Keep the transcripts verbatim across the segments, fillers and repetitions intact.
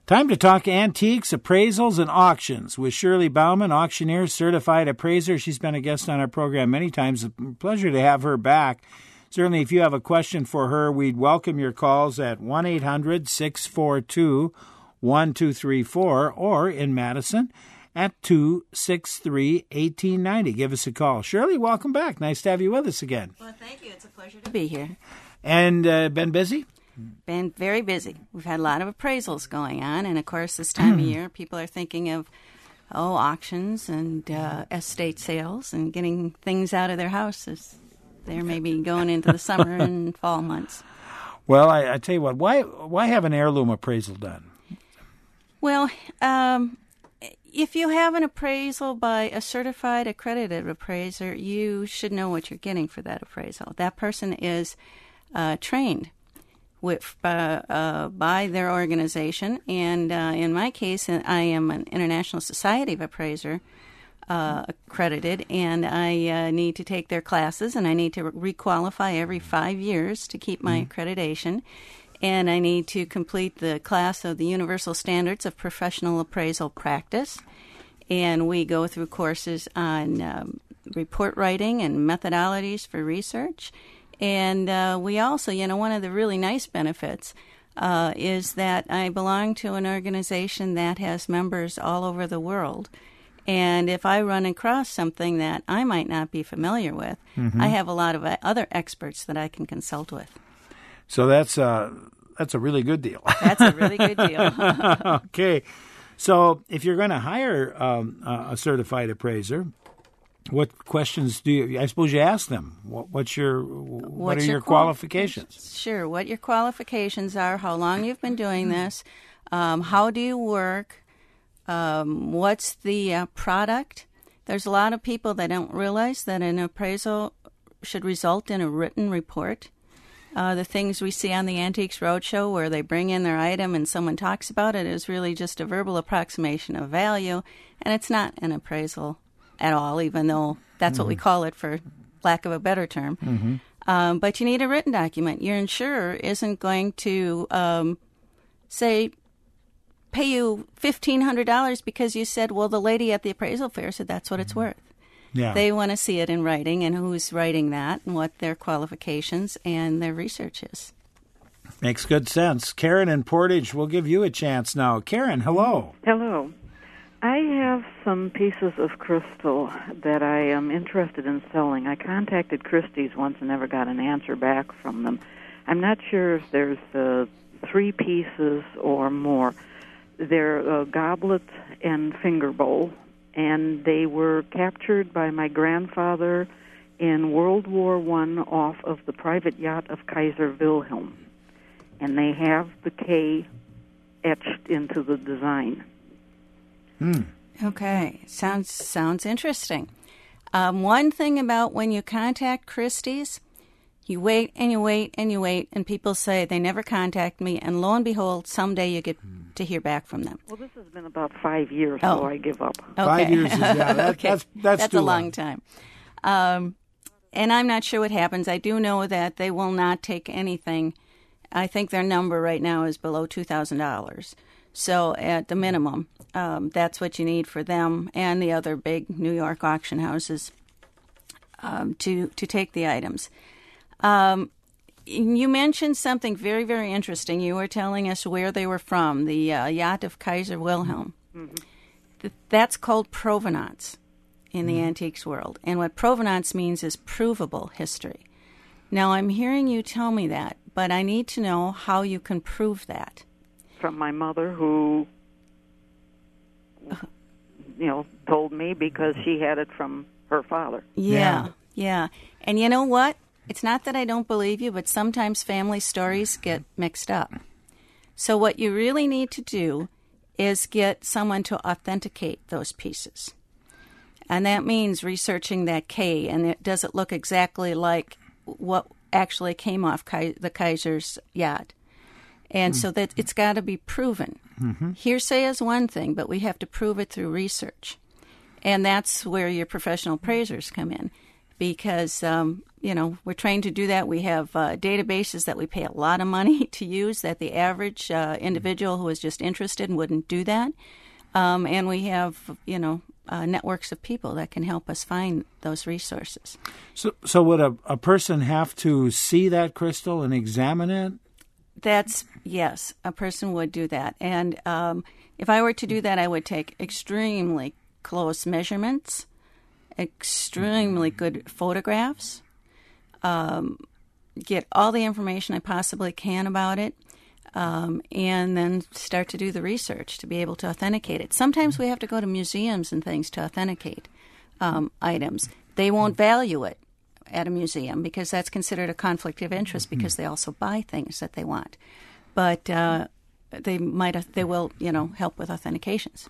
Time to talk antiques, appraisals, and auctions with Shirley Bauman, auctioneer, certified appraiser. She's been a guest on our program many times. A pleasure to have her back. Certainly, if you have a question for her, we'd welcome your calls at one eight hundred six four two one two three four or in Madison at two six three one eight nine zero. Give us a call. Shirley, welcome back. Nice to have you with us again. Well, thank you. It's a pleasure to be here. And uh, been busy? Been very busy. We've had a lot of appraisals going on, and of course, this time of year, people are thinking of, oh, auctions and uh, estate sales and getting things out of their houses. They're maybe going into the summer and fall months. Well, I, I tell you what, why why have an heirloom appraisal done? Well, um, if you have an appraisal by a certified accredited appraiser, you should know what you're getting for that appraisal. That person is uh, trained with uh, uh, by their organization, and uh, in my case, I am an International Society of Appraiser uh, accredited, and I uh, need to take their classes, and I need to requalify every five years to keep my mm-hmm. accreditation, and I need to complete the class of the Universal Standards of Professional Appraisal Practice, and we go through courses on um, report writing and methodologies for research. And uh, we also, you know, one of the really nice benefits uh, is that I belong to an organization that has members all over the world. And if I run across something that I might not be familiar with, mm-hmm. I have a lot of other experts that I can consult with. So that's, uh, that's a really good deal. That's a really good deal. Okay. So if you're going to hire um, a certified appraiser, what questions do you, I suppose you ask them, what, what's your, what what's are your, your qualifications? qualifications? Sure, what your qualifications are, how long you've been doing this, um, how do you work, um, what's the uh, product. There's a lot of people that don't realize that an appraisal should result in a written report. Uh, the things we see on the Antiques Roadshow where they bring in their item and someone talks about it is really just a verbal approximation of value, and it's not an appraisal at all, even though that's mm-hmm. what we call it for lack of a better term. Mm-hmm. Um, but you need a written document. Your insurer isn't going to um, say, pay you fifteen hundred dollars because you said, well, the lady at the appraisal fair said that's what mm-hmm. it's worth. Yeah. They want to see it in writing and who's writing that and what their qualifications and their research is. Makes good sense. Karen in Portage, we'll give you a chance now. Karen, hello. Hello. I have some pieces of crystal that I am interested in selling. I contacted Christie's once and never got an answer back from them. I'm not sure if there's uh, three pieces or more. They're a goblet and finger bowl, and they were captured by my grandfather in World War One off of the private yacht of Kaiser Wilhelm. And they have the K etched into the design. Hmm. Okay, sounds sounds interesting. Um, one thing about when you contact Christie's, you wait and you wait and you wait, and people say they never contact me, and lo and behold, someday you get to hear back from them. Well, this has been about five years, oh. so I give up. Okay. Five years is, yeah, that, okay. that's, that's, that's too a long, long time. Um, and I'm not sure what happens. I do know that they will not take anything. I think their number right now is below two thousand dollars. So at the minimum, um, that's what you need for them and the other big New York auction houses um, to, to take the items. Um, you mentioned something very, very interesting. You were telling us where they were from, the uh, yacht of Kaiser Wilhelm. Mm-hmm. Th- that's called provenance in the mm-hmm. antiques world. And what provenance means is provable history. Now, I'm hearing you tell me that, but I need to know how you can prove that. From my mother, who, you know, told me because she had it from her father. Yeah, yeah. And you know what? It's not that I don't believe you, but sometimes family stories get mixed up. So what you really need to do is get someone to authenticate those pieces. And that means researching that K, and it, does it look exactly like what actually came off Ki- the Kaiser's yacht? And mm. so that it's got to be proven. Mm-hmm. Hearsay is one thing, but we have to prove it through research. And that's where your professional appraisers come in. because, um, you know, we're trained to do that. We have uh, databases that we pay a lot of money to use that the average uh, individual who is just interested wouldn't do that. Um, and we have, you know, uh, networks of people that can help us find those resources. So, so would a, a person have to see that crystal and examine it? That's, yes, a person would do that. And um, if I were to do that, I would take extremely close measurements, extremely good photographs, um, get all the information I possibly can about it, um, and then start to do the research to be able to authenticate it. Sometimes we have to go to museums and things to authenticate um, items. They won't value it at a museum because that's considered a conflict of interest because they also buy things that they want. But uh, they might, they will, you know, help with authentications.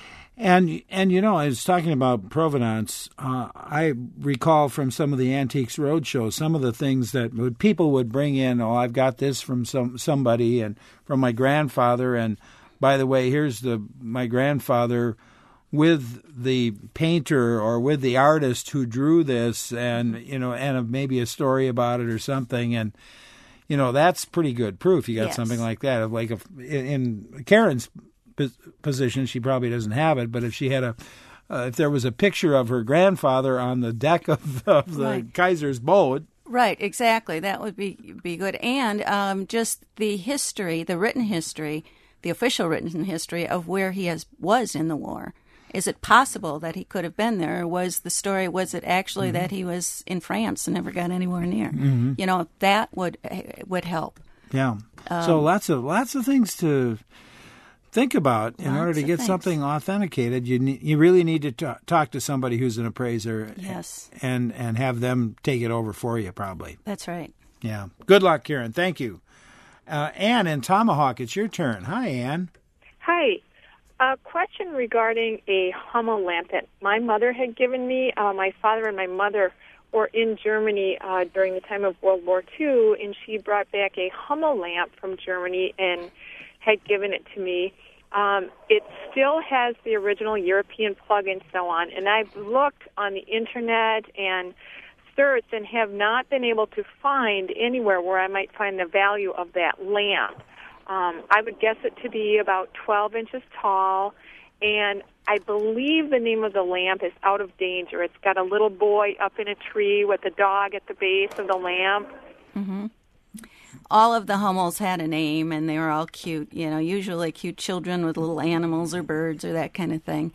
And, and you know, I was talking about provenance. Uh, I recall from some of the Antiques Roadshow, some of the things that would, people would bring in, oh, I've got this from some somebody and from my grandfather. And by the way, here's the my grandfather with the painter or with the artist who drew this, and, you know, and maybe a story about it or something. And, you know, that's pretty good proof. You got yes. something like that. Like if, in Karen's position, she probably doesn't have it, but if she had a, uh, if there was a picture of her grandfather on the deck of, of the right. Kaiser's boat, right, exactly, that would be be good, and um, just the history, the written history, the official written history of where he has was in the war. Is it possible that he could have been there? Or was the story? Was it actually mm-hmm. that he was in France and never got anywhere near? Mm-hmm. You know, that would would help. Yeah. Um, so lots of lots of things to think about in order to get things. something authenticated. You ne- you really need to t- talk to somebody who's an appraiser. Yes. And and have them take it over for you, probably. That's right. Yeah. Good luck, Karen. Thank you. Uh, Ann in Tomahawk, it's your turn. Hi, Ann. Hi. A question regarding a Hummel lamp that my mother had given me. Uh, my father and my mother were in Germany uh, during the time of World War Two, and she brought back a Hummel lamp from Germany and had given it to me. Um, it still has the original European plug and so on, and I've looked on the Internet and searched and have not been able to find anywhere where I might find the value of that lamp. Um, I would guess it to be about twelve inches tall, and I believe the name of the lamp is Out of Danger. It's got a little boy up in a tree with a dog at the base of the lamp. Mm-hmm. All of the Hummels had a name, and they were all cute, you know, usually cute children with little animals or birds or that kind of thing.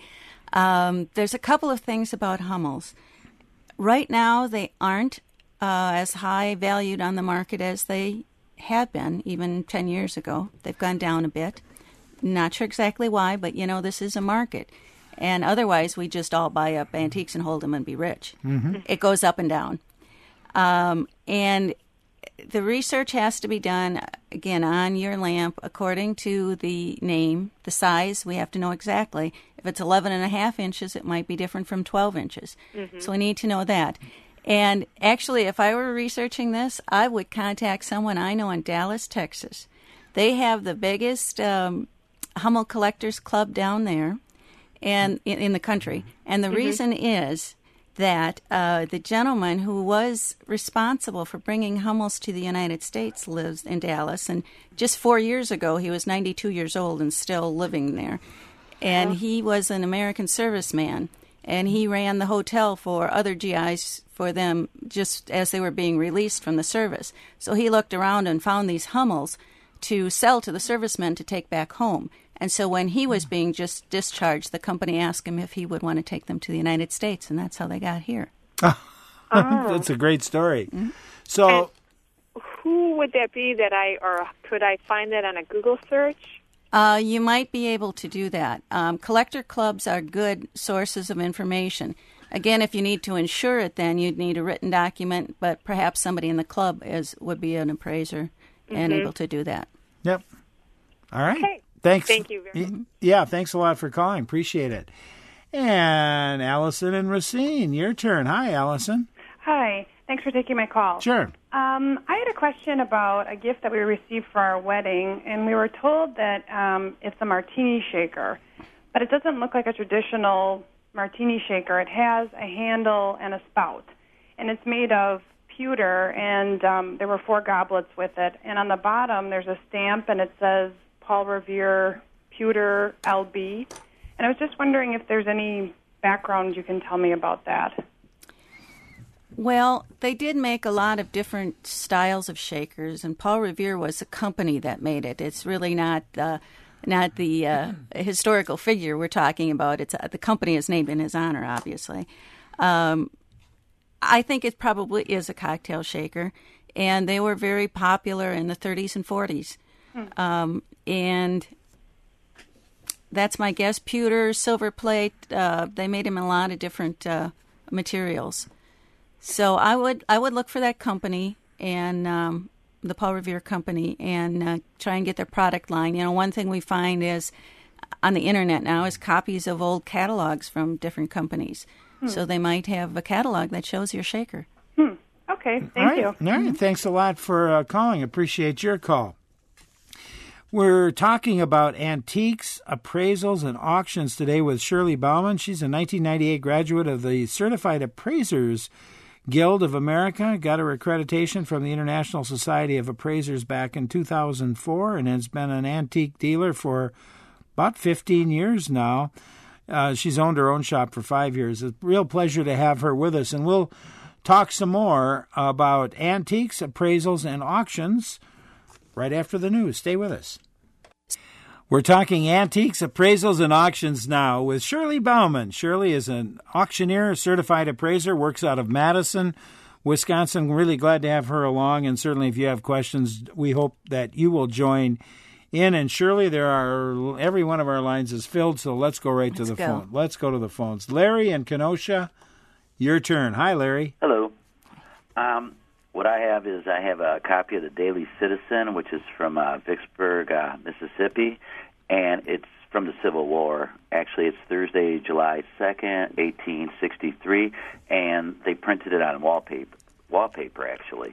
Um, there's a couple of things about Hummels. Right now, they aren't uh, as high valued on the market as they had been even ten years ago. They've gone down a bit. Not sure exactly why, but, you know, this is a market. And otherwise, we just all buy up antiques and hold them and be rich. Mm-hmm. It goes up and down. Um, and the research has to be done, again, on your lamp according to the name, the size. We have to know exactly. If it's eleven and a half inches, it might be different from twelve inches. Mm-hmm. So we need to know that. And actually, if I were researching this, I would contact someone I know in Dallas, Texas. They have the biggest um, Hummel Collectors Club down there and in, in the country. And the mm-hmm. reason is that uh, the gentleman who was responsible for bringing Hummels to the United States lives in Dallas. And just four years ago, he was ninety-two years old and still living there. And oh. he was an American serviceman. And he ran the hotel for other G Is for them just as they were being released from the service. So he looked around and found these Hummels to sell to the servicemen to take back home. And so when he was being just discharged, the company asked him if he would want to take them to the United States, and that's how they got here. Oh. That's a great story. Mm-hmm. So, and who would that be that I, or could I find that on a Google search? Uh, you might be able to do that. Um, collector clubs are good sources of information. Again, if you need to insure it, then you'd need a written document, but perhaps somebody in the club is would be an appraiser mm-hmm. and able to do that. Yep. All right. Okay. Thanks. Thank you very much. Yeah, thanks a lot for calling. Appreciate it. And Allison and Racine, your turn. Hi, Allison. Hi. Thanks for taking my call. Sure. Um, I had a question about a gift that we received for our wedding, and we were told that um, it's a martini shaker, but it doesn't look like a traditional martini shaker. It has a handle and a spout. and it's made of pewter, and um, there were four goblets with it. And on the bottom, there's a stamp, and it says Paul Revere Pewter L B. And I was just wondering if there's any background you can tell me about that. Well, they did make a lot of different styles of shakers, and Paul Revere was a company that made it. It's really not uh, not the uh, historical figure we're talking about. It's uh, the company is named in his honor, obviously. Um, I think it probably is a cocktail shaker, and they were very popular in the thirties and forties. Hmm. Um, and that's my guess. Pewter, silver plate, uh, they made them in a lot of different uh, materials. So I would I would look for that company and um, the Paul Revere company and uh, try and get their product line. You know, one thing we find is on the internet now is copies of old catalogs from different companies. Hmm. So they might have a catalog that shows your shaker. Hmm. Okay, thank All right. you. All right, mm-hmm. Thanks a lot for uh, calling. Appreciate your call. We're talking about antiques, appraisals, and auctions today with Shirley Bauman. She's a nineteen ninety-eight graduate of the Certified Appraisers Guild of America, got her accreditation from the International Society of Appraisers back in two thousand four, and has been an antique dealer for about fifteen years now. Uh, she's owned her own shop for five years. It's a real pleasure to have her with us, and we'll talk some more about antiques, appraisals, and auctions right after the news. Stay with us. We're talking antiques, appraisals, and auctions now with Shirley Bauman. Shirley is an auctioneer, certified appraiser, works out of Madison, Wisconsin. Really glad to have her along, and certainly if you have questions, we hope that you will join in. And Shirley, there are every one of our lines is filled, so let's go right let's to the go. phone. Let's go to the phones. Larry in Kenosha, your turn. Hi, Larry. Hello. Um, what I have is I have a copy of the Daily Citizen, which is from uh, Vicksburg, uh, Mississippi, and it's from the Civil War. Actually, it's Thursday, July second, eighteen sixty-three, and they printed it on wallpaper, wallpaper actually.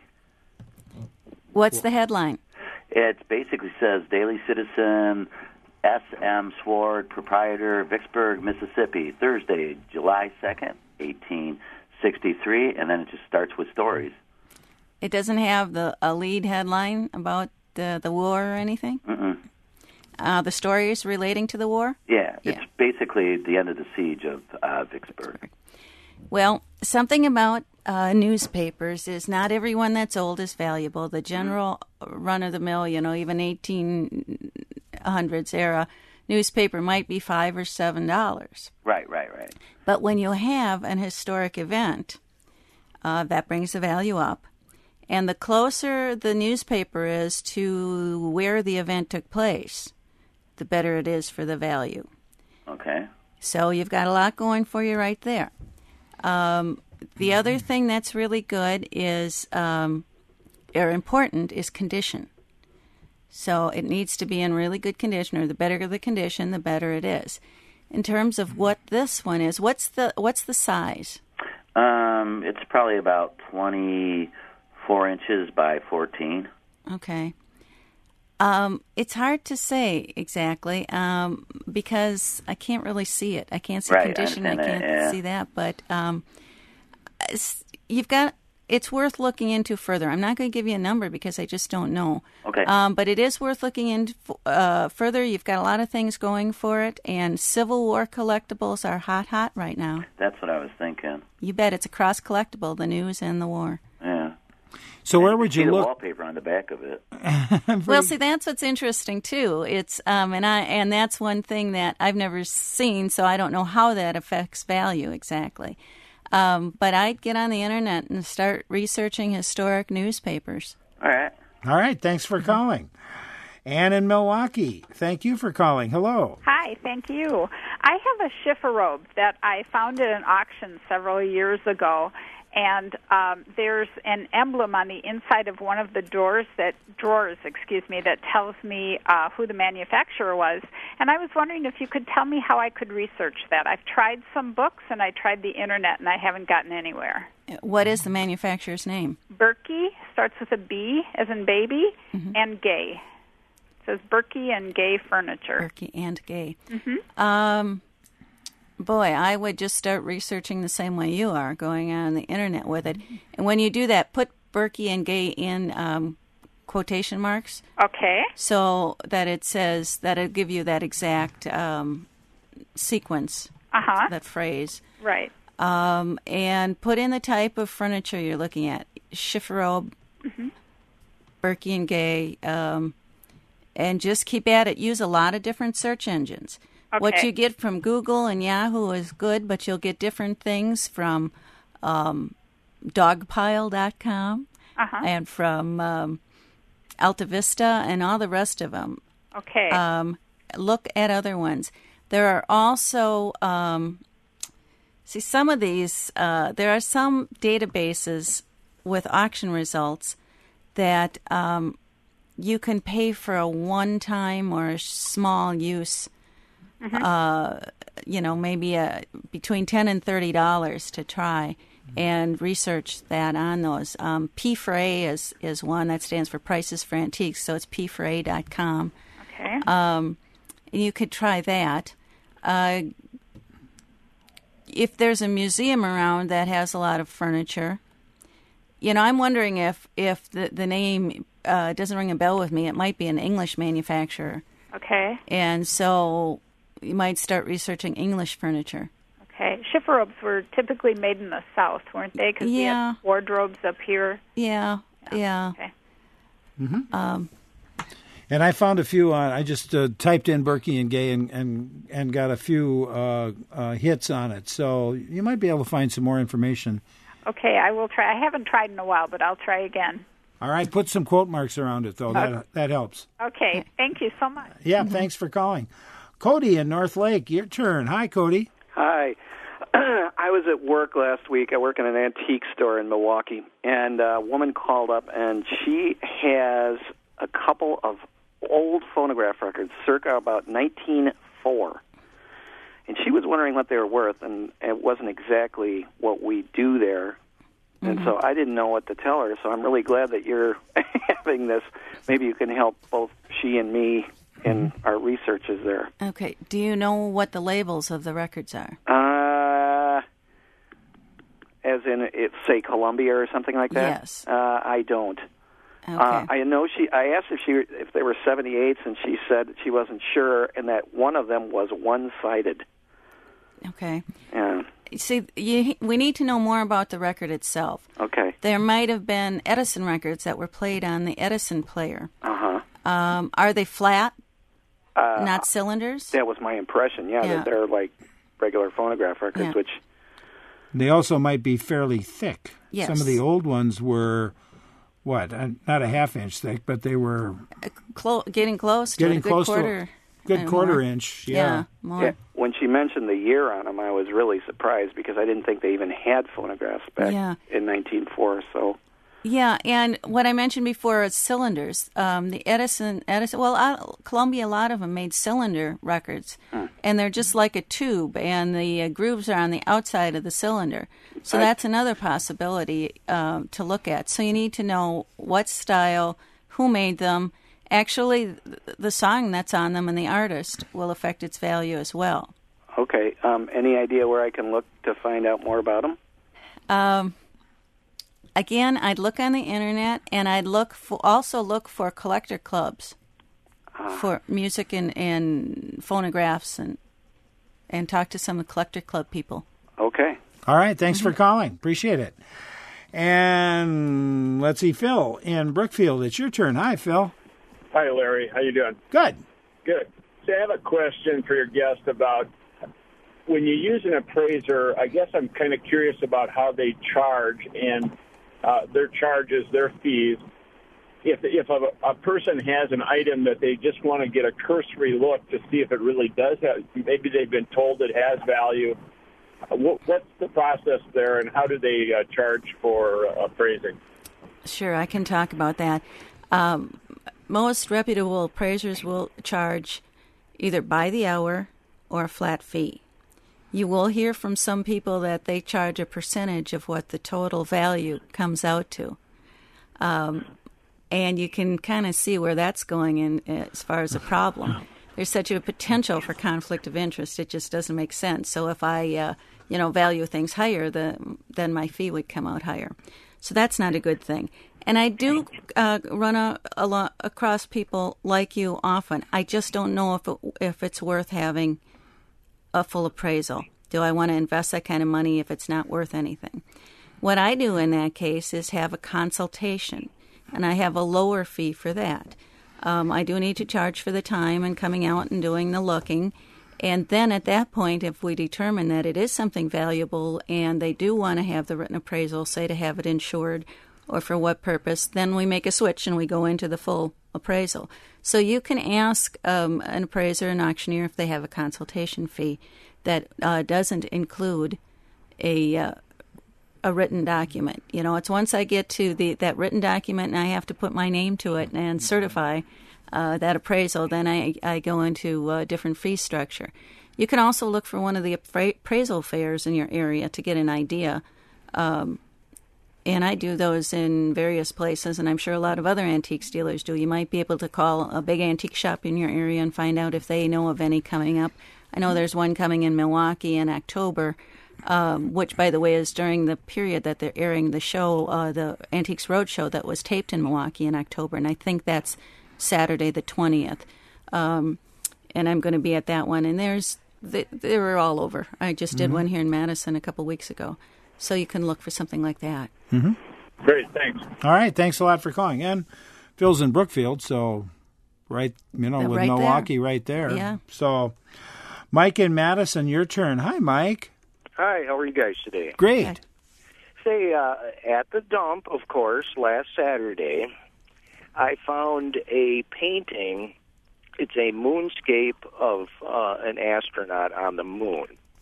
What's the headline? It basically says Daily Citizen, S M Sword, proprietor, Vicksburg, Mississippi, Thursday, July second, eighteen sixty-three, and then it just starts with stories. It doesn't have the a lead headline about the, the war or anything? Mm-mm. Uh, the story is relating to the war? Yeah, yeah, it's basically the end of the siege of uh, Vicksburg. Well, something about uh, newspapers is not everyone that's old is valuable. The general mm-hmm. run-of-the-mill, you know, even eighteen hundreds era newspaper might be five or seven dollars. Right, right, right. But when you have an historic event, uh, that brings the value up. And the closer the newspaper is to where the event took place, the better it is for the value. Okay. So you've got a lot going for you right there. Um, the other thing that's really good is, um, or important, is condition. So it needs to be in really good condition, or the better the condition, the better it is. In terms of what this one is, what's the what's the size? Um, it's probably about twenty-four inches by fourteen. Okay. Um, it's hard to say exactly um, because I can't really see it. I can't see right, condition. I, I can't it, yeah. see that. But um, you've got. It's worth looking into further. I'm not going to give you a number because I just don't know. Okay. Um, but it is worth looking into uh, further. You've got a lot of things going for it, and Civil War collectibles are hot, hot right now. That's what I was thinking. You bet. It's a cross collectible, the news and the war. Yeah. So where would you see look? The wallpaper on the back of it. Well, see, that's what's interesting too. It's um, and I and that's one thing that I've never seen, so I don't know how that affects value exactly. Um, but I'd get on the internet and start researching historic newspapers. All right. All right. Thanks for calling. Ann in Milwaukee, thank you for calling. Hello. Hi, thank you. I have a Schiffer robe that I found at an auction several years ago, and um, there's an emblem on the inside of one of the doors that drawers, excuse me, that tells me uh, who the manufacturer was. And I was wondering if you could tell me how I could research that. I've tried some books and I tried the internet, and I haven't gotten anywhere. What is the manufacturer's name? Berkey, starts with a B as in baby, mm-hmm. and Gay. It says Berkey and Gay Furniture. Berkey and Gay. Mm-hmm. Um. Boy, I would just start researching the same way you are, going on the internet with it. And when you do that, put Berkey and Gay in um, quotation marks. Okay. So that it says, that it'll give you that exact um, sequence, Uh-huh. that phrase. Right. Um, and put in the type of furniture you're looking at. Schifferobe, Mm-hmm. Berkey and Gay, um, and just keep at it. Use a lot of different search engines. Okay. What you get from Google and Yahoo is good, but you'll get different things from um, dogpile dot com Uh-huh. and from um, Alta Vista and all the rest of them. Okay. Um, look at other ones. There are also, um, see, some of these, uh, there are some databases with auction results that um, you can pay for a one-time or a small use, Mm-hmm. uh, you know, maybe a, between ten and thirty dollars to try and research that on those. Um, P four A is, is one that stands for Prices for Antiques, so it's P four A dot com. okay. Um, you could try that. Uh, if there's a museum around that has a lot of furniture, you know, I'm wondering if, if the, the name uh, doesn't ring a bell with me. It might be an English manufacturer. Okay. And so you might start researching English furniture. Okay. Schifferobes were typically made in the South, weren't they? Because we Yeah. had wardrobes up here. Yeah, yeah. Okay. Um, And I found a few on. I just uh, typed in Berkey and Gay and and, and got a few uh, uh, hits on it. So you might be able to find some more information. Okay, I will try. I haven't tried in a while, but I'll try again. All right, put some quote marks around it though. That that helps. Okay. Thank you so much. Yeah, thanks for calling. Cody in North Lake, your turn. Hi, Cody. Hi. I was at work last week. I work in an antique store in Milwaukee, and a woman called up, and she has a couple of old phonograph records, circa about nineteen oh four. And she was wondering what they were worth, and it wasn't exactly what we do there. And so I didn't know what to tell her, so I'm really glad that you're having this. Maybe you can help both she and me in our researches there. okay. Do you know what the labels of the records are? Uh, as in, it, say, Columbia or something like that? Yes. Uh, I don't. Okay. Uh, I know she. I asked if she if they were seventy-eights, and she said she wasn't sure, and that one of them was one-sided. okay. Yeah. See, you, we need to know more about the record itself. Okay. There might have been Edison records that were played on the Edison player. Uh huh. Um, are they flat, Uh, not cylinders? That was my impression. Yeah, Yeah. that they're like regular phonograph records, Yeah. which. They also might be fairly thick. Yes. Some of the old ones were, what, uh, not a half inch thick, but they were Clo- getting close to getting a good close quarter. to a good and quarter more. inch. Yeah, Yeah. more. Yeah, when she mentioned the year on them, I was really surprised because I didn't think they even had phonographs back Yeah. in nineteen oh four. So, Yeah, and what I mentioned before is cylinders. Um, the Edison, Edison, well, uh, Columbia, a lot of them made cylinder records, and they're just like a tube, and the uh, grooves are on the outside of the cylinder. So I- that's another possibility uh, to look at. So you need to know what style, who made them. Actually, th- the song that's on them and the artist will affect its value as well. okay. Um, any idea where I can look to find out more about them? Um, again, I'd look on the internet, and I'd look for, also look for collector clubs for music and, and phonographs, and and talk to some of the collector club people. Okay. All right, thanks for calling. Appreciate it. And let's see, Phil in Brookfield. It's your turn. Hi, Phil. Hi, Larry. How you doing? Good. Good. So I have a question for your guest about when you use an appraiser. I guess I'm kind of curious about how they charge and uh, their charges, their fees. If if a, a person has an item that they just want to get a cursory look to see if it really does have, maybe they've been told it has value. Uh, what, what's the process there, and how do they uh, charge for uh, appraising? Sure, I can talk about that. Um, most reputable appraisers will charge either by the hour or a flat fee. You will hear from some people that they charge a percentage of what the total value comes out to. Um, and you can kind of see where that's going in as far as a problem. there's such a potential for conflict of interest. It just doesn't make sense. So if I, uh, you know, value things higher, the, then my fee would come out higher. So that's not a good thing. And I do uh, run a, a lot across people like you often. I just don't know if it, if it's worth having a full appraisal. Do I want to invest that kind of money if it's not worth anything? What I do in that case is have a consultation, and I have a lower fee for that. Um, I do need to charge for the time and coming out and doing the looking. And then at that point, if we determine that it is something valuable and they do want to have the written appraisal, say to have it insured or for what purpose, then we make a switch and we go into the full appraisal. So you can ask um, an appraiser, an auctioneer, if they have a consultation fee that uh, doesn't include a uh, a written document. You know, it's once I get to the that written document and I have to put my name to it and certify uh, that appraisal, then I, I go into a different fee structure. You can also look for one of the appraisal fairs in your area to get an idea. Um, and I do those in various places, and I'm sure a lot of other antiques dealers do. You might be able to call a big antique shop in your area and find out if they know of any coming up. I know there's one coming in Milwaukee in October, um, which, by the way, is during the period that they're airing the show, uh, the Antiques Roadshow that was taped in Milwaukee in October, and I think that's Saturday the twentieth. Um, and I'm going to be at that one, and there's they, they were all over. I just did mm-hmm. one here in Madison a couple weeks ago, so you can look for something like that. Mm-hmm. Great, thanks. All right, thanks a lot for calling. And Phil's in Brookfield, so right, you know, They're with right Milwaukee there. right there. Yeah. So, Mike in Madison, your turn. Hi, Mike. Hi, how are you guys today? Great. Good. Say, uh, at the dump, of course, last Saturday, I found a painting. It's a moonscape of uh, an astronaut on the moon.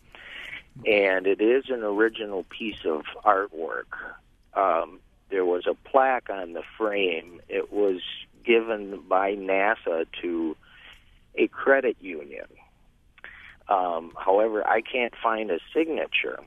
And it is an original piece of artwork. Um, there was a plaque on the frame. It was given by NASA to a credit union. Um, however, I can't find a signature.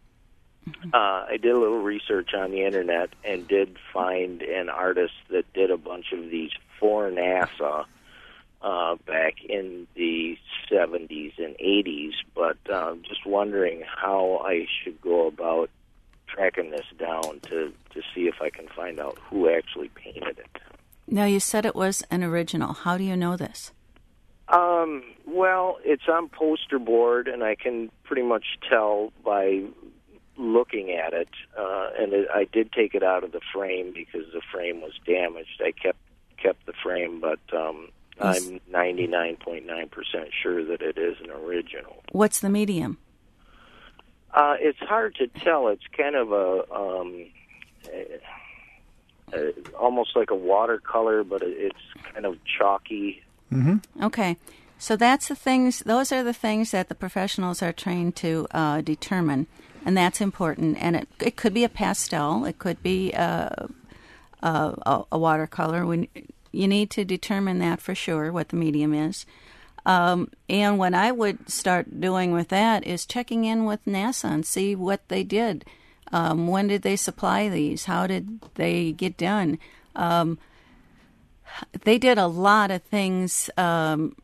Uh, I did a little research on the internet and did find an artist that did a bunch of these for NASA uh, back in the seventies and eighties, but uh, just wondering how I should go about tracking this down to, to see if I can find out who actually painted it. Now, you said it was an original. How do you know this? Um, well, it's on poster board, and I can pretty much tell by looking at it. Uh, and it, I did take it out of the frame because the frame was damaged. I kept kept the frame, but um, I'm ninety-nine point nine percent sure that it is an original. What's the medium? Uh, it's hard to tell. It's kind of a, um, a, a almost like a watercolor, but it's kind of chalky. Mm-hmm. Okay. So that's the things, those are the things that the professionals are trained to uh, determine, and that's important. And it it could be a pastel, it could be a, a, a watercolor. When you need to determine that for sure, what the medium is. Um, and what I would start doing with that is checking in with NASA and see what they did. Um, when did they supply these? How did they get done? Um, they did a lot of things um,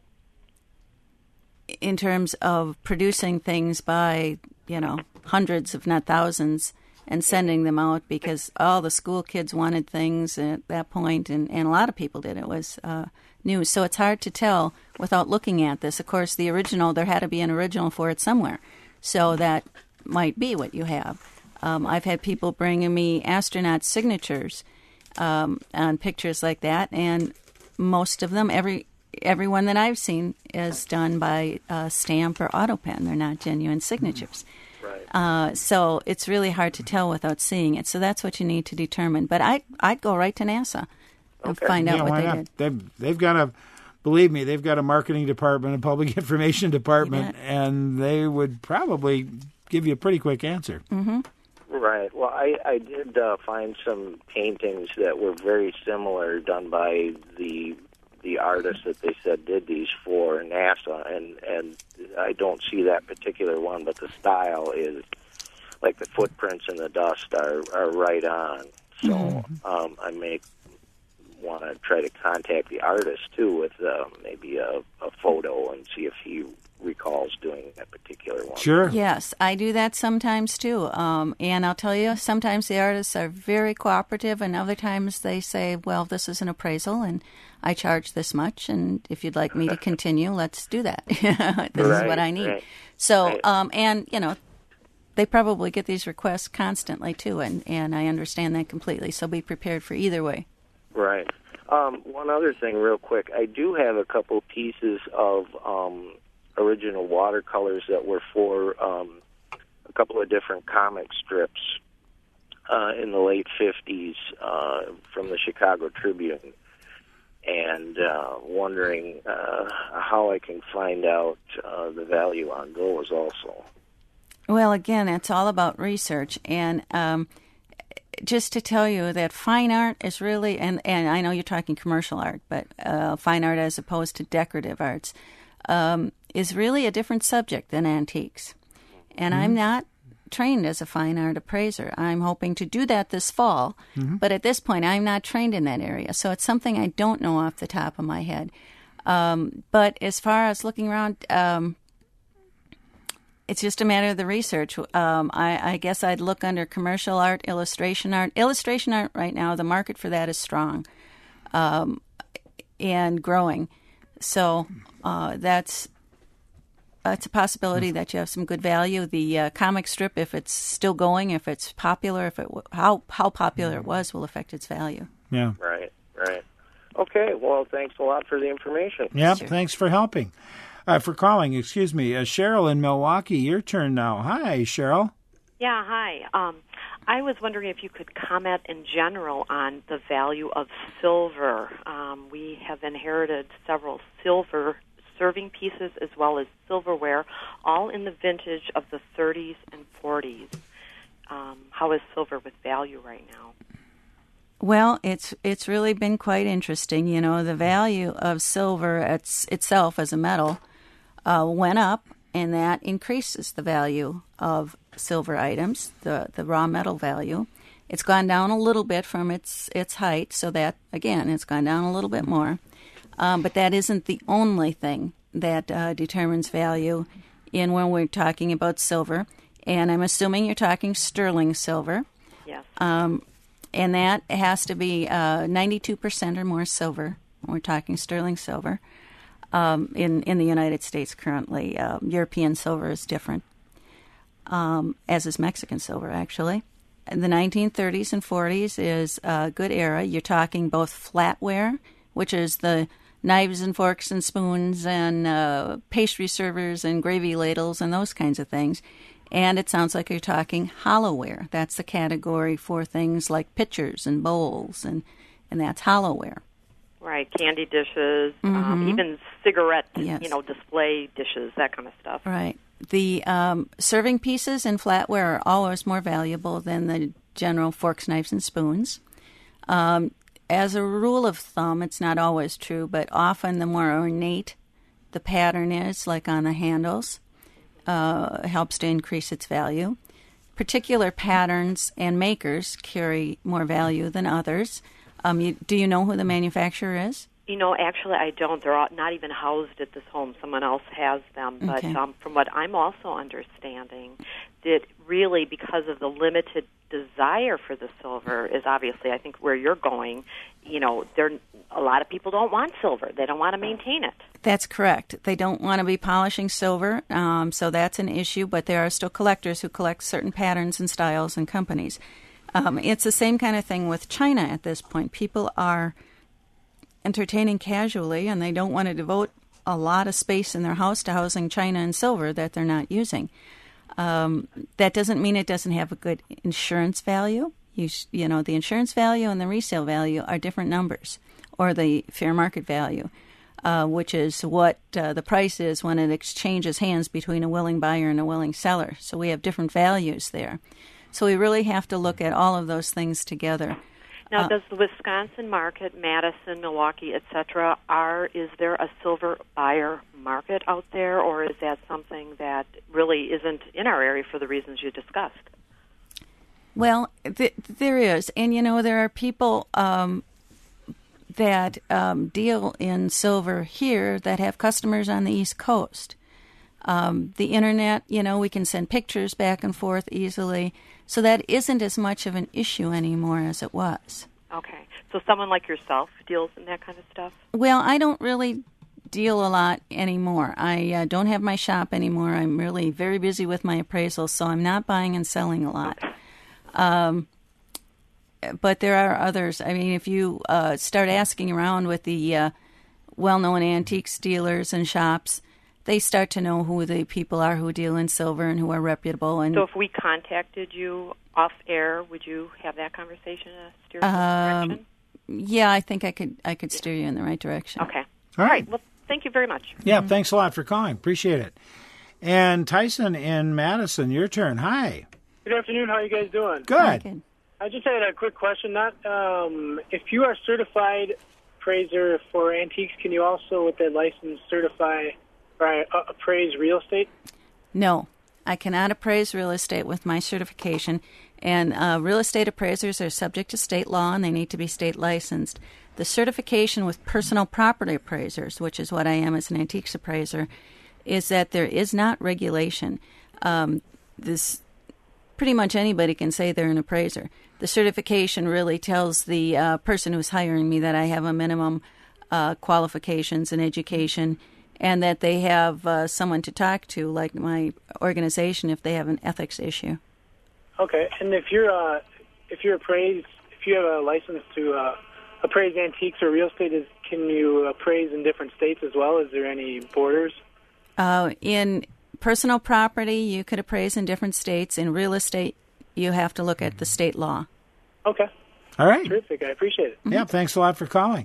in terms of producing things by, you know, hundreds, if not thousands, and sending them out because all the school kids wanted things at that point, and, and a lot of people did. It was uh, new. So it's hard to tell without looking at this. Of course, the original, there had to be an original for it somewhere. So that might be what you have. Um, I've had people bringing me astronaut signatures um, on pictures like that, and most of them, every everyone that I've seen is done by uh, stamp or auto pen. They're not genuine signatures. Right. Uh, so it's really hard to tell without seeing it. So that's what you need to determine. But I'd, I'd go right to NASA and Okay. find out Yeah, what why they not? did. They've, they've got a, believe me, they've got a marketing department, a public information department, bet. and they would probably give you a pretty quick answer. Mm-hmm. Right. Well, I, I did uh, find some paintings that were very similar, done by the the artist that they said did these for NASA, and and I don't see that particular one, but the style is like the footprints in the dust are, are right on. So Mm-hmm. um, I may want to try to contact the artist too with uh, maybe a, a photo and see if he recalls doing that particular one. Sure. Yes, I do that sometimes too. Um, and I'll tell you, sometimes the artists are very cooperative, and other times they say, well, this is an appraisal, and I charge this much, and if you'd like me to continue, let's do that. This right, is what I need. Right, so, right. Um, and, you know, they probably get these requests constantly too, and, and I understand that completely. So be prepared for either way. Right. Um, one other thing real quick. I do have a couple pieces of um, original watercolors that were for um, a couple of different comic strips uh, in the late fifties uh, from the Chicago Tribune, and uh, wondering uh, how I can find out uh, the value on those also. Well, again, it's all about research, and um, just to tell you that fine art is really, and, and I know you're talking commercial art, but uh, fine art as opposed to decorative arts um, is really a different subject than antiques. And mm-hmm. I'm not trained as a fine art appraiser. I'm hoping to do that this fall, mm-hmm. but at this point I'm not trained in that area, so it's something I don't know off the top of my head. Um, but as far as looking around, um, it's just a matter of the research. Um, I, I guess I'd look under commercial art, illustration art. Illustration art right now, the market for that is strong um, and growing. So uh, that's it's a possibility that you have some good value. The uh, comic strip, if it's still going, if it's popular, if it how how popular it was, will affect its value. Yeah. Right. Right. Okay. Well, thanks a lot for the information. Yeah. Sure. Thanks for helping. Uh, for calling, excuse me. Uh, Cheryl in Milwaukee, your turn now. Hi, Cheryl. Yeah, hi. Um, I was wondering if you could comment in general on the value of silver. Um, we have inherited several silver serving pieces as well as silverware, all in the vintage of the thirties and forties. Um, how is silver with value right now? Well, it's it's really been quite interesting. You know, the value of silver it's, itself as a metal uh, went up, and that increases the value of silver items, the, the raw metal value. It's gone down a little bit from its its height, so that, again, it's gone down a little bit more. Um, but that isn't the only thing that uh, determines value in when we're talking about silver. And I'm assuming you're talking sterling silver. Yes. Um, and that has to be uh, ninety-two percent or more silver. We're talking sterling silver. Um, in, in the United States currently. Uh, European silver is different, um, as is Mexican silver, actually. The nineteen thirties and forties is a good era. You're talking both flatware, which is the knives and forks and spoons and uh, pastry servers and gravy ladles and those kinds of things. And it sounds like you're talking hollowware. That's the category for things like pitchers and bowls, and, and that's hollowware. Right, candy dishes, Mm-hmm. um, even cigarette, Yes. you know, display dishes, that kind of stuff. Right. The um, serving pieces in flatware are always more valuable than the general forks, knives, and spoons. Um, as a rule of thumb, it's not always true, but often the more ornate the pattern is, like on the handles, uh, helps to increase its value. Particular patterns and makers carry more value than others. Um, you, do you know who the manufacturer is? You know, actually, I don't. They're all, not even housed at this home. Someone else has them. But Okay. um, from what I'm also understanding, that really because of the limited desire for the silver is obviously, I think, where you're going. You know, there a lot of people don't want silver. They don't want to maintain it. That's correct. They don't want to be polishing silver, um, so that's an issue. But there are still collectors who collect certain patterns and styles and companies. Um, it's the same kind of thing with China at this point. People are entertaining casually, and they don't want to devote a lot of space in their house to housing china and silver that they're not using. Um, that doesn't mean it doesn't have a good insurance value. You, sh- you know, the insurance value and the resale value are different numbers, or the fair market value, uh, which is what uh, the price is when it exchanges hands between a willing buyer and a willing seller. So we have different values there. So we really have to look at all of those things together. Now, Uh, does the Wisconsin market, Madison, Milwaukee, et cetera, are is there a silver buyer market out there, or is that something that really isn't in our area for the reasons you discussed? Well, th- there is. And, you know, there are people um, that um, deal in silver here that have customers on the East Coast. Um, the internet, you know, we can send pictures back and forth easily, so that isn't as much of an issue anymore as it was. Okay. So someone like yourself deals in that kind of stuff? Well, I don't really deal a lot anymore. I uh, don't have my shop anymore. I'm really very busy with my appraisals, so I'm not buying and selling a lot. Okay. Um, but there are others. I mean, if you uh, start asking around with the uh, well-known antiques dealers and shops, they start to know who the people are who deal in silver and who are reputable. And so if we contacted you off air, would you have that conversation and steer you in the um, direction? Yeah, I think I could I could steer you in the right direction. Okay. All right. Well, thank you very much. Yeah, mm-hmm. Thanks a lot for calling. Appreciate it. And Tyson in Madison, your turn. Hi. Good afternoon. How are you guys doing? Good. Good. I just had a quick question. Not um, if you are certified appraiser for antiques, can you also, with that license, certify or uh, appraise real estate? No, I cannot appraise real estate with my certification. And uh, real estate appraisers are subject to state law, and they need to be state licensed. The certification with personal property appraisers, which is what I am as an antiques appraiser, is that there is not regulation. Um, this pretty much anybody can say they're an appraiser. The certification really tells the uh, person who's hiring me that I have a minimum uh, qualifications and education, and that they have uh, someone to talk to, like my organization, if they have an ethics issue. Okay, and if you're uh, if you're appraised, if you have a license to uh, appraise antiques or real estate, is can you appraise in different states as well? Is there any borders? Uh, in personal property, you could appraise in different states. In real estate, you have to look at the state law. Okay. All right. Terrific. I appreciate it. Yeah, thanks a lot for calling.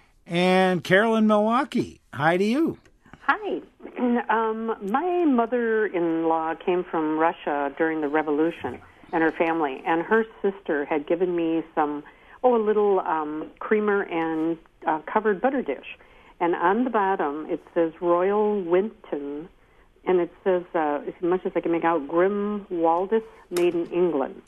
And Carol in Milwaukee, hi to you. Hi. Um, my mother-in-law came from Russia during the Revolution, and her family, and her sister had given me some, oh, a little um, creamer and uh, covered butter dish. And on the bottom, it says Royal Winton, and it says, uh, as much as I can make out, Grim Waldis, made in England.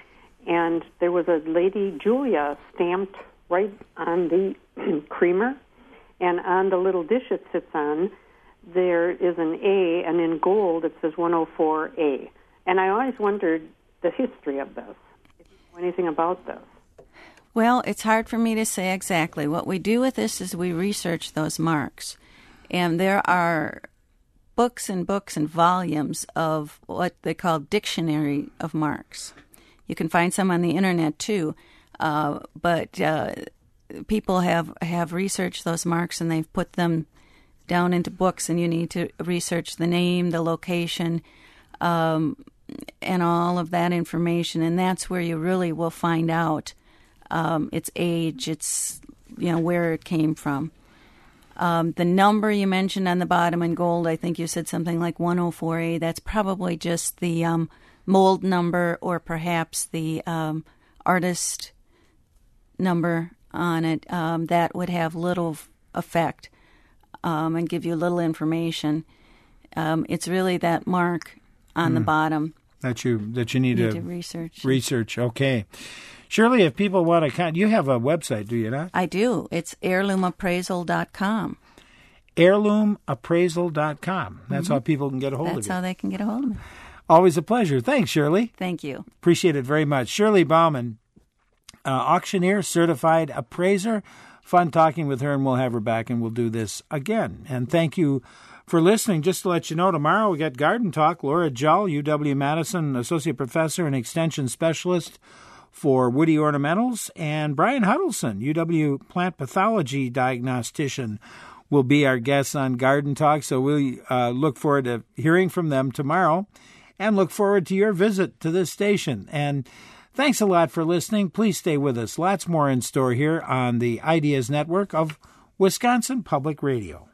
And there was a lady, Julia, stamped right on the creamer, and on the little dish it sits on, there is an A, and in gold it says one oh four A. And I always wondered the history of this, if you know anything about this. Well, it's hard for me to say exactly. What we do with this is we research those marks. And there are books and books and volumes of what they call dictionary of marks. You can find some on the internet too, uh, but uh, people have, have researched those marks and they've put them down into books, and you need to research the name, the location, um, and all of that information, and that's where you really will find out um, its age, its, you know, where it came from. Um, the number you mentioned on the bottom in gold, I think you said something like one oh four A. That's probably just the um, mold number, or perhaps the um, artist number on it. Um, that would have little effect. Um, and give you little information. Um, it's really that mark on mm. the bottom that you that you need, need to, to research. Research, okay. Shirley, if people want to, con- you have a website, do you not? I do. It's heirloom appraisal dot com. heirloom appraisal dot com. That's mm-hmm. how people can get a hold That's of you. That's how they can get a hold of me. Always a pleasure. Thanks, Shirley. Thank you. Appreciate it very much. Shirley Bauman, uh, auctioneer, certified appraiser. Fun talking with her, and we'll have her back, and we'll do this again. And thank you for listening. Just to let you know, tomorrow we got Garden Talk. Laura Jull, U W-Madison Associate Professor and Extension Specialist for Woody Ornamentals, and Brian Huddleston, U W Plant Pathology Diagnostician, will be our guests on Garden Talk. So we uh, look forward to hearing from them tomorrow, and look forward to your visit to this station. And thanks a lot for listening. Please stay with us. Lots more in store here on the Ideas Network of Wisconsin Public Radio.